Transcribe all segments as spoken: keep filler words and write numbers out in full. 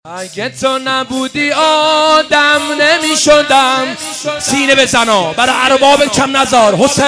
اگه تو نبودی آدم نمی شدم. سینه بزنا برای ارباب کم نزار حسین.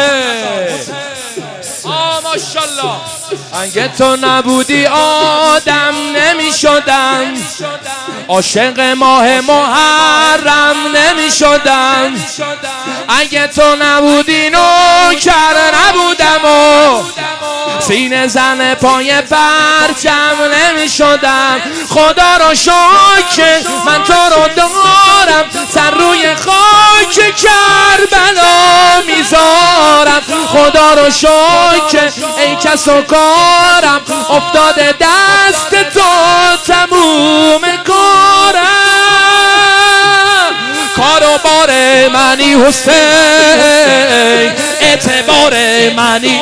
آه ماشالله. اگه تو نبودی آدم نمی شدم، عاشق ماه محرم نمی شدم. اگه تو نبودی نوکر نبودم و سینه زن پای پرچم نمی شدم. خدا را شکر من تو رو دارم، سر روی خاک کربلا میذارم. خدا را شکر ای کس و کارم، افتاده دست تو تموم کارم. کار و بار منی حسین، اعتبار منی،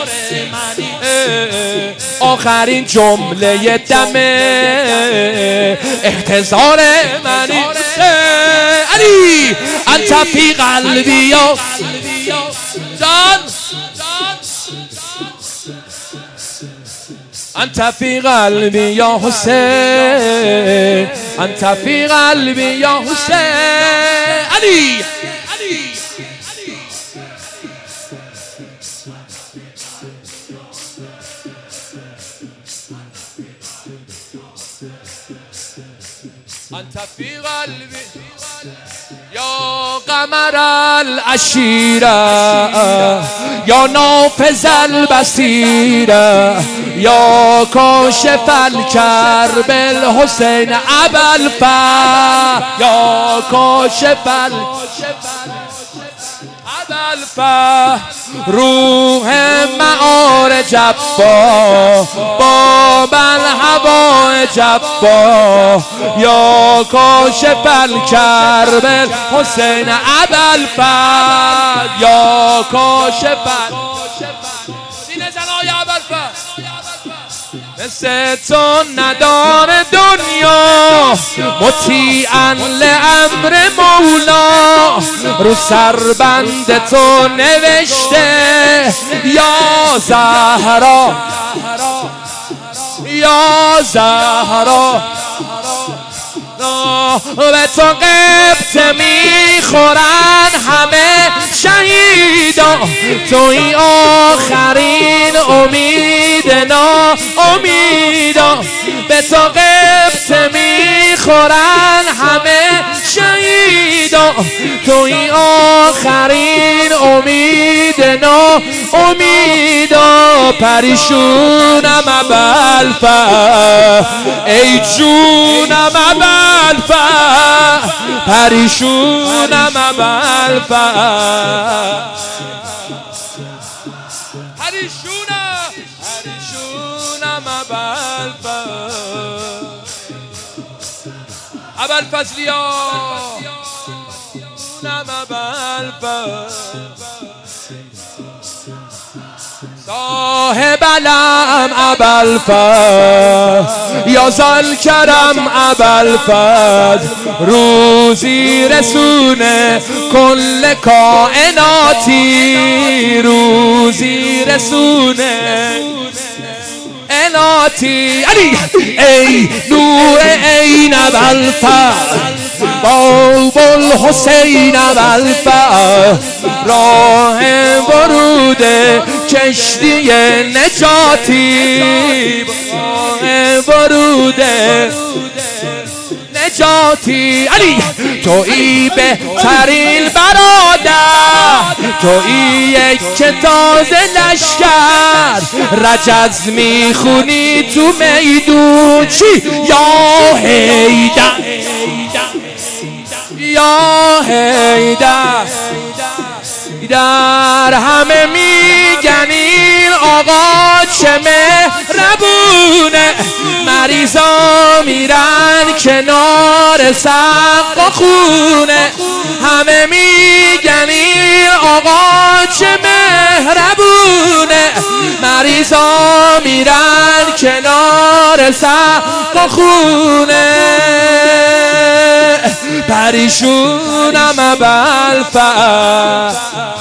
آخرین جمله دمه احتضار منی. علی انت فی قلبی یا جان، انت فی قلبی یا حسین، انت فی قلبی یا حسین. علی انت فی قلبی یا قمر العشیره، یا نافذ البصیره، یا کاشف الکرب الحسین ابا الفضل، یا کاشف الفضل، روح معارج جبا باب الهوا جبا، یا کاشف الکرب حسین ابا الفضل، یا کاشف سینه زنای ابا الفضل. مثل تو ندار دنیا مطیعا لامر مولا، رو سربند تو نوشته یا زهرا یا زهرا. به تو قبط میخورن همه شهیدا، توی آخرین امید نا امیدا. به تو قبط میخورن همه شهیدا، توی آخرین امید نا امیدا. پریشونم ابوالفضل ای جونم ابوالفضل، پریشونم ابوالفضل، پریشونم پریشونم ابوالفضل. ابوالفضلیا جونم ابوالفضل، صاحب علم ابوالفضل، یا ذل کرم ابوالفضل. روزی رسونه کل کائناتی، روزی رسونه اناتی. علی ای نور عین ابوالفضل، باب الحسین ابوالفضل، راه ورود کشتی نجاتی، راه ورود نجاتی. علی تویی بهترین برادر، تویی یک تازه لشکر، رجز میخونی تو میدون چی یا حیدر یا حیدر. در همه میگن این آقا چه مهربونه، مریضا میرن کنار سقا خونه. همه میگن این آقا چه مهربونه، مریضا میرن کنار سقا خونه. پریشونم ابوالفضل.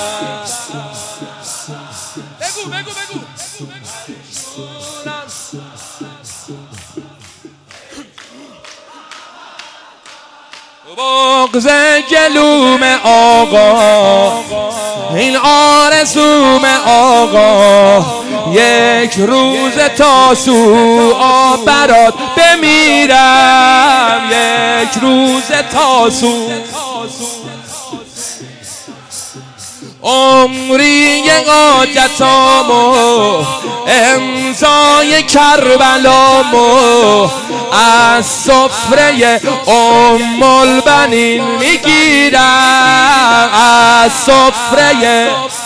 بگو بگو بگو. بغض گلوم آقا این آرزوم آقا یک روز تاسوعا برات بمیرم یک روز تاسوعا عمری حاجتامو امضای کربلامو از سفره ام البنین میگیرم از سفره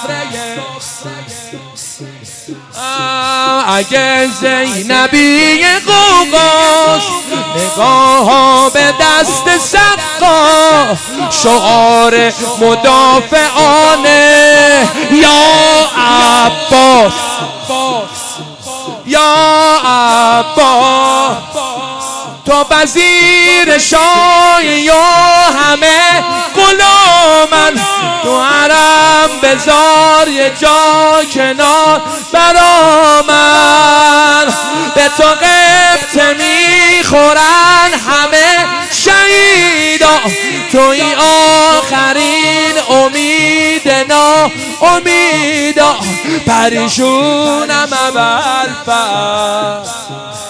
اگه زینبی قوقاس نگاه ها به دست سقا شعار مدافعانه یا عباس یا عباس تو وزیر شاه یا همه غلامن تو حرم بذار یه جا کنار برا من به تو قبطه میخورن همه شهیدا توی آخرین امید نا امیدا پریشونم اول